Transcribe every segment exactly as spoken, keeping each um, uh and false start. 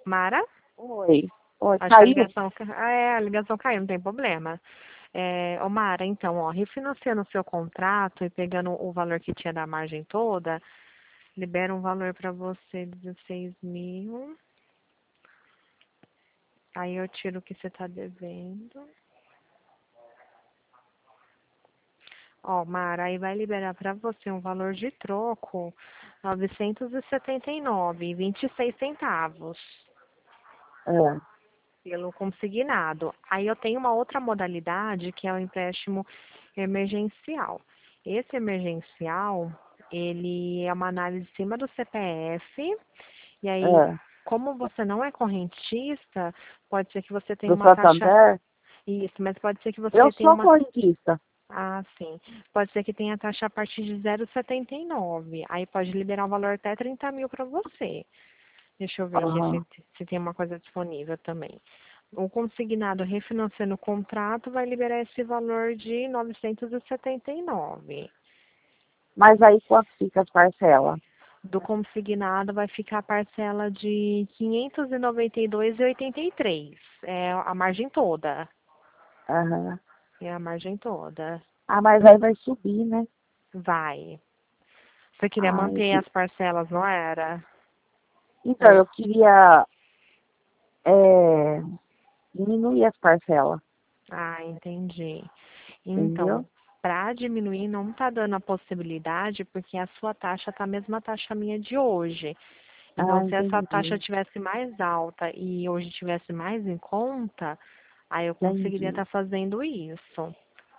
Mara? Oi. Oi, Acho que a caiu? ligação, ca- ah, é, a ligação caiu, não tem problema. É, ô Mara, então, ó, refinanciando o seu contrato e pegando o valor que tinha da margem toda, libera um valor para você de dezesseis mil. Aí eu tiro o que você está devendo. Ó, Mara, aí vai liberar para você um valor de troco novecentos e setenta e nove e vinte e seis centavos É. pelo consignado. Aí eu tenho uma outra modalidade que é o empréstimo emergencial. Esse emergencial, ele é uma análise em cima do C P F, e aí, É. como você não é correntista, pode ser que você tenha Do uma taxa. Santander? Isso, mas pode ser que Eu você tenha sou uma. correntista. Ah, sim. Pode ser que tenha taxa a partir de zero vírgula setenta e nove. Aí pode liberar um valor até trinta mil para você. Deixa eu ver aqui se, Aham. se tem uma coisa disponível também. O consignado refinanciando o contrato vai liberar esse valor de novecentos e setenta e nove. Mas aí quanto fica as parcelas? Do consignado vai ficar a parcela de quinhentos e noventa e dois reais e oitenta e três centavos. É a margem toda. Aham. É a margem toda. Ah, mas aí vai subir, né? Vai. Você queria Ah, eu manter que- as parcelas, não era? Então, Ou- eu queria é, diminuir as parcelas, Ah, entendi. Então, entendeu? para diminuir, não está dando a possibilidade, porque a sua taxa está a mesma taxa minha de hoje. Então, Ah, se essa taxa entendi. tivesse mais alta e hoje tivesse mais em conta, aí eu conseguiria Entendi. estar fazendo isso.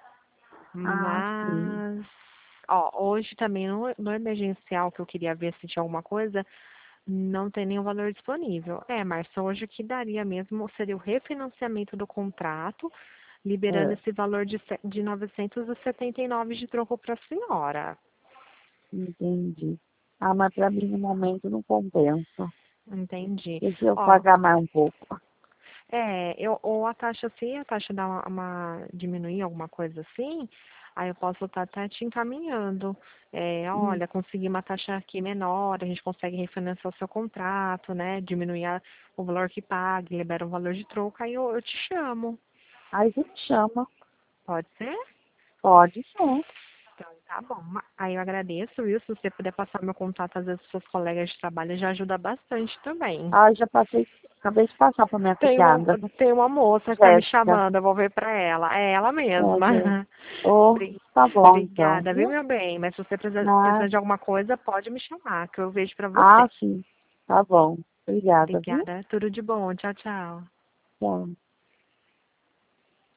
Ah, sim. Mas, ó, hoje também no, no emergencial que eu queria ver se tinha alguma coisa, não tem nenhum valor disponível. É, Márcia, hoje o que daria mesmo seria o refinanciamento do contrato, liberando É, esse valor de, se- de novecentos e setenta e nove de troco para a senhora. entendi. Ah, mas para mim no momento não compensa. Entendi. Deixa eu Ó, pagar mais um pouco. é, eu, ou a taxa, se a taxa dá uma, uma- diminuir, alguma coisa assim, aí eu posso estar até te encaminhando. É, Hum, olha, conseguir uma taxa aqui menor, a gente consegue refinanciar o seu contrato, né? Diminuir a- o valor que paga, libera um valor de troco, aí eu, eu te chamo. aí você me chama. Pode ser? Pode ser. Então, tá bom. Ma- Aí eu agradeço, viu? Se você puder passar meu contato, às vezes, para seus colegas de trabalho, já ajuda bastante também. Ah, já passei, acabei de passar para minha Tem, um, cunhada, tem uma moça que está me Jéssica. chamando, eu vou ver para ela. É ela É, Jé- mesma. oh, Obri- tá bom então, Obrigada, viu, viu? meu bem? Mas se você precisar, Ah, precisar de alguma coisa, pode me chamar, que eu vejo para você. ah, sim. Tá bom. Obrigada, viu? Obrigada. Tudo de bom. Tchau, tchau. Tchau.